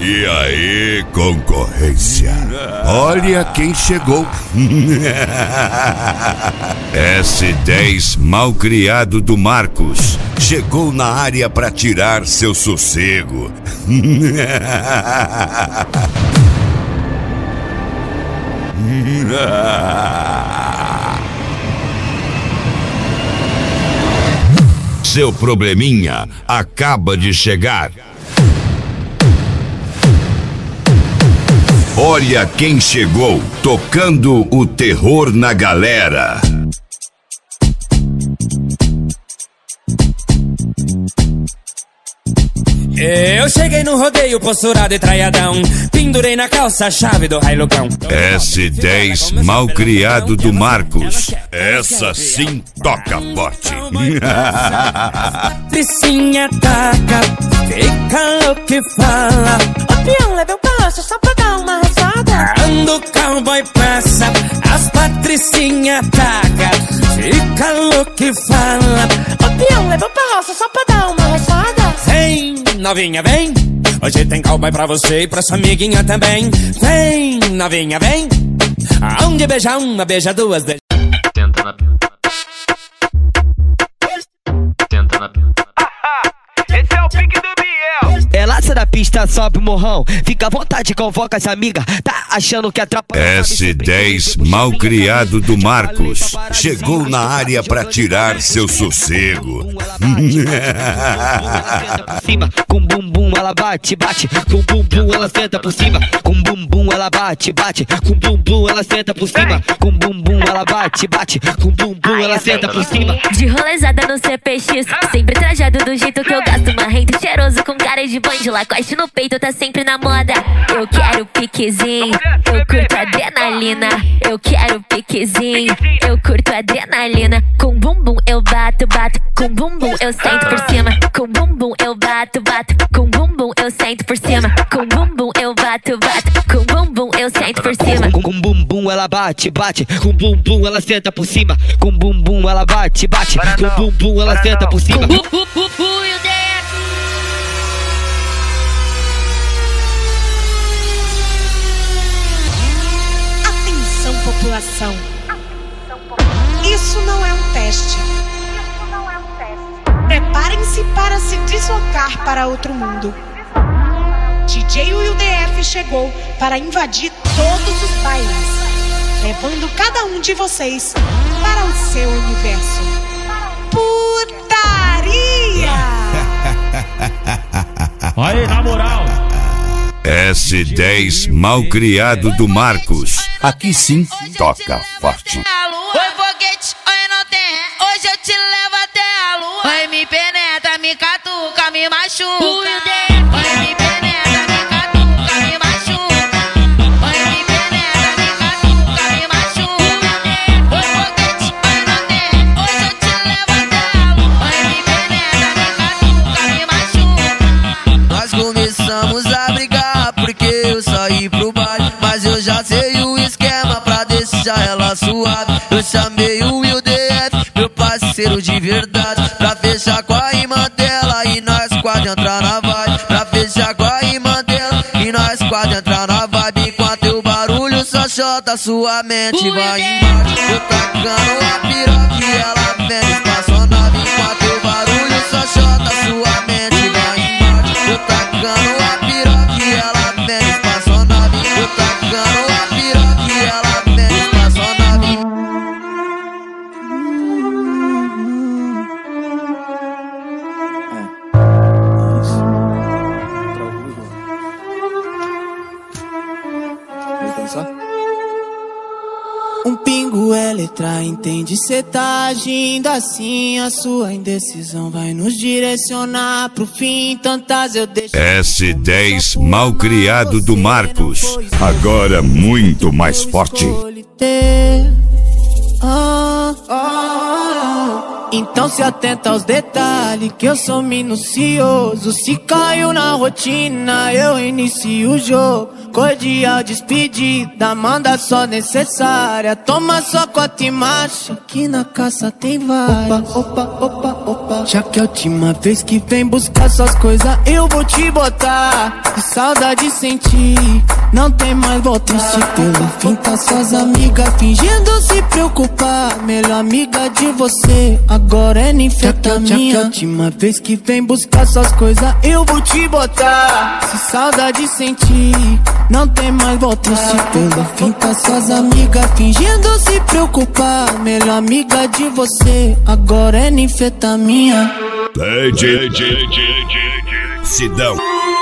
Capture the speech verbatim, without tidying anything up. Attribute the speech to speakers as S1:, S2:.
S1: E aí, concorrência? Olha quem chegou. S dez malcriado do Marcos chegou na área pra tirar seu sossego. Seu probleminha acaba de chegar. Olha quem chegou, tocando o terror na galera.
S2: Eu cheguei no rodeio, posturado e traiadão. Pendurei na calça a chave do railocão.
S1: S dez malcriado do Marcos. Essa sim toca forte.
S2: Patricinha taca, fica louco e fala.
S3: Ô peão, leva o baixo só pra dar uma rachada.
S2: Quando o cowboy passa, as patricinha taca, fica louco e fala.
S3: Ô peão, leva o baixo só pra dar uma rachada.
S2: Vem, novinha, vem. Hoje tem cowboy pra você e pra sua amiguinha também. Vem, novinha, vem. Aonde beija uma, beija duas, beija.
S4: Tenta na pinta. Tenta na pinta.
S5: Esse é o pique do Biel.
S6: Ela sai da pista, sobe o morrão. Fica à vontade, convoca as amigas. Tá achando que atrapalha?
S1: S dez malcriado do Marcos chegou na área pra tirar seu sossego.
S6: Com bumbum ela bate, bate. Com bumbum ela senta por cima. Com bumbum ela bate, bate. Com bumbum ela senta por cima. Com bumbum ela bate, bate. Com bumbum ela senta por cima.
S7: De rolezada no C P X, sempre trajado do jeito que eu gasto. Marrento cheiroso com cara de banjo. Lacoste no peito tá sempre na moda. Eu quero piquezinho, eu curto adrenalina. Eu quero piquezinho, eu curto adrenalina. Com bumbum eu bato, bato. Com bumbum eu sento por cima. Com bumbum eu bato, bato. Com bumbum eu sento por cima. Com bumbum eu bato, bato. Com bumbum eu sento por cima.
S6: Com, com bumbum ela bate, bate. Com bumbum ela senta por cima. Com bumbum ela bate, bate. Com bumbum ela senta por cima.
S3: Atenção, população. Isso não é um teste. Preparem-se para se deslocar para outro mundo. D J Will D F chegou para invadir todos os bailes, levando cada um de vocês para o seu universo. Putaria!
S8: Aí, na moral.
S1: S dez malcriado do Marcos. Aqui sim toca forte.
S9: Oi, foguete, oi, não tem. Hoje eu te levo até a lua. Oi, me penetra, me catuca, me machuca. Oi, me penetra, me catuca, me machuca. Oi, me penetra, me catuca, me machuca. Oi, foguete, oi, não tem. Hoje eu te levo até a lua. Oi, me penetra, me catuca, me machuca.
S10: Nós começamos a brigar porque eu saí pro baile, mas eu já sei o esquema pra deixar ela suave. Eu chamei o Will D F, meu parceiro de verdade, pra fechar com a irmã dela e nós quase entrar na vibe. Pra fechar com a irmã dela e nós quase entrar na vibe. Enquanto o barulho só chota, sua mente vai embaixo. Eu tacando a piroca e ela vem espaçonave. Enquanto o barulho só chota, sua mente vai embaixo. Eu tacando a piroca e ela vem espaçonave. Eu tacando a piroca e ela vem espaçonave.
S11: Um pingo é letra, entende? Cê tá agindo assim, a sua indecisão vai nos direcionar pro fim. Tantas eu deixo.
S1: S dez malcriado do Marcos. Agora muito mais forte.
S11: Ah, ah, ah. Então se atenta aos detalhes, que eu sou minucioso. Se caiu na rotina, eu inicio o jogo. Cordial despedida, manda só necessária. Toma só cota e marcha, que na caça tem várias. Opa, opa, opa, opa. Já que a última vez que vem buscar suas coisas, eu vou te botar. Que saudade sentir, não tem mais volta. Se pelo fim tá suas amigas fingindo se preocupar. Melhor amiga de você, agora é ninfetamina. Já que a última vez que vem buscar suas coisas, eu vou te botar. Se saudade sentir, não tem mais volta. Se pelo fim tá suas amigas fingindo se preocupar. Melhor amiga de você, agora é ninfetamina.
S1: Sidão.